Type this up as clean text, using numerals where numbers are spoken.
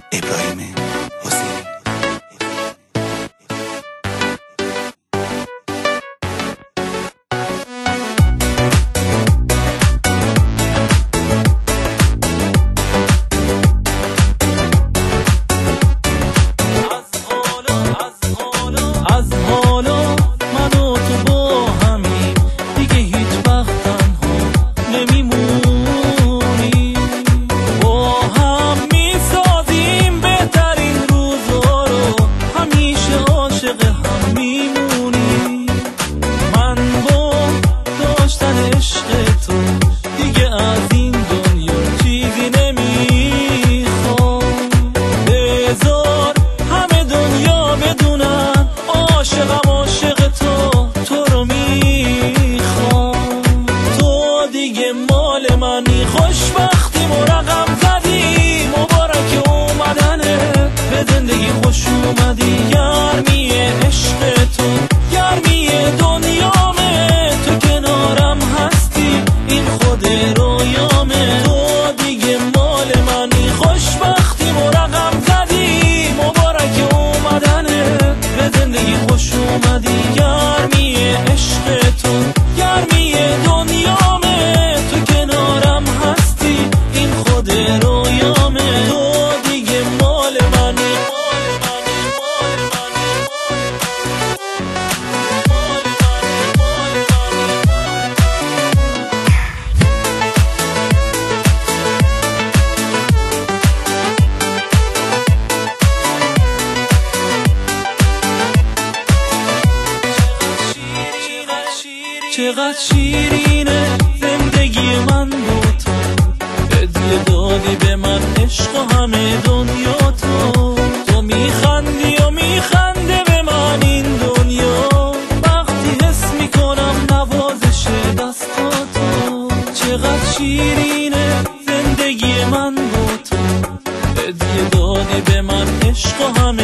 ابراهیم حسینی. از حالا من و تو با همین دیگه هیچ وقت تنها نمیمونی، با هم میسازیم بهترین روزا رو، همیشه عاشق هم میمونی. من با داشتن عشق تو دیگه از این دنیا چیزی نمیخوام، بذار همه دنیا بدونن عاشقم، عاشق تو رو میخوام. تو دیگه مال منی، خوشبختی مرقم زدی، مبارک اومدنه به زندگی، خوش اومدی. گرمی عشق تو گرمی دنیامه، تو کنارم هستی این خود رویامه. تو دیگه مال منی، خوشبختی مرقم زدی، مبارک اومدنه به زندگی، خوش اومدی. گرمی عشق تو گرمی دنیامه، تو کنارم هستی این خود رویامه. تو دیگه مال منی. چقدر شیرینه زندگی من با تو، هدیه دادی به من عشق و همه دنیا. تو میخندی و میخنده به من این دنیا، وقتی حس میکنم نوازش دستاتو. چقدر شیرینه زندگی من با تو، هدیه دادی به من عشق و همه